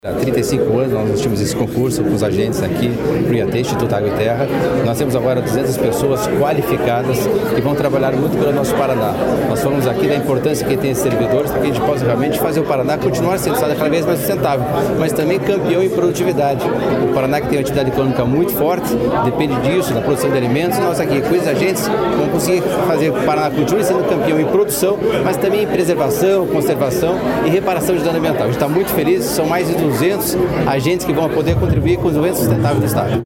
Há 35 anos nós tínhamos esse concurso com os agentes aqui para o IAT, Instituto Água e Terra. Nós temos agora 200 pessoas qualificadas que vão trabalhar muito pelo nosso Paraná. Nós falamos aqui da importância que tem esses servidores para que a gente possa realmente fazer o Paraná continuar sendo cada vez mais sustentável, mas também campeão em produtividade. O Paraná, que tem uma atividade econômica muito forte, depende disso, da produção de alimentos. Nós aqui, com esses agentes, vamos conseguir fazer o Paraná continuar sendo campeão em produção, mas também em preservação, conservação e reparação de dano ambiental. A gente está muito feliz, são mais de 200 agentes que vão poder contribuir com o desenvolvimento sustentável do Estado.